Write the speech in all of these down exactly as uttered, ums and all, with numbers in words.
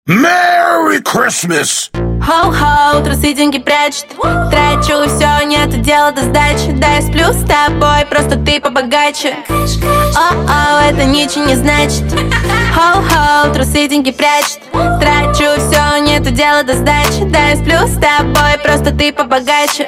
Merry Christmas! Хоу-хоу, трусы деньги прячет. Трачу все, нет дела до сдачи. Да, я сплю с тобой, просто ты побогаче. О-о, это ничего не значит. Хоу-хоу, трусы деньги прячет. Трачу все, нет дела до сдачи. Да, я сплю с тобой, просто ты побогаче.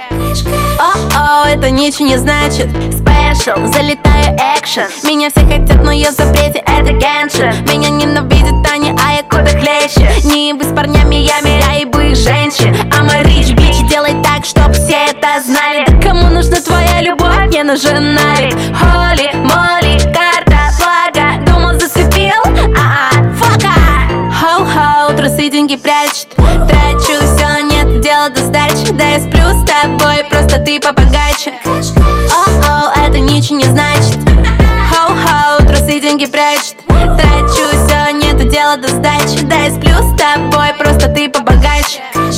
О-о, это ничего не значит. Спешл, залетаю экшен. Меня все хотят, но я в запрете, это геншин. Меня ненавидят они, а я куда хлеще. Не вы с парнями, я миряю их женщин. I'm a rich bitch, делай так, чтоб все это знали. Да кому нужна твоя любовь, мне нужен навик. Холи, моли, карта, флага. Думал, зацепил? А-а, фака. Хоу-хоу, трусы деньги прячет. Трачу все, нет дела до сдачи. Да, я сплю с тобой, просто ты побогаче. О-о, это ничего не значит. Хоу-хоу, трусы деньги прячет. Трачу все, нет дела до сдачи. Да, я сплю с тобой, просто ты побогаче.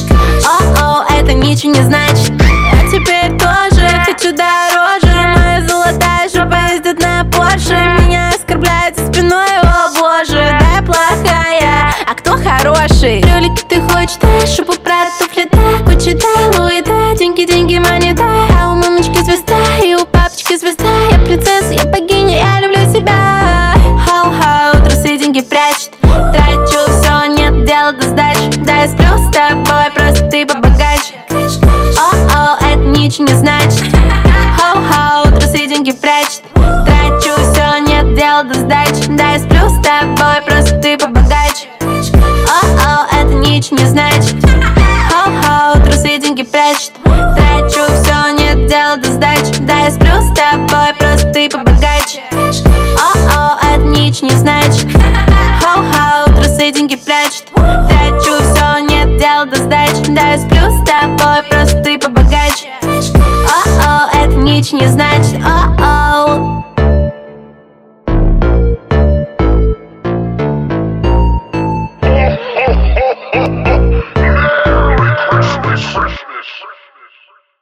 О-о, это ничего не значит. Я теперь тоже хочу дороже. Моя золотая жопа ездит на Порше. Меня оскорбляют за спиной, о боже. Да, я плохая, а кто хороший? Ролики ты хочешь, да, шубу про туфли, да. Куча, да, Луи, да, деньги, деньги, мани, да. А у мамочки звезда, и у папочки звезда. Я принцесса, я богиня, я люблю себя. Хоу-хоу, трусы деньги прячет. Трачу все, нет дела до сдачи. Да, я сплю с тобой, просто ты побогаче. О-о, это ничего не значит. Хоу-хоу, трусы деньги прячет. Трачу все, нет дела до сдачи. Да, я сплю с тобой, просто ты побогаче. О-о, это ничего не значит. Хоу-хоу, трусы деньги прячет. Трачу все, нет дела до сдачи. Да, я сплю с тобой, просто ты побогаче. О-о, это ничего не значит. Хоу-хоу, трусы деньги прячет. Трачу все, нет дела до сдачи. Да, я сплю с тобой, просто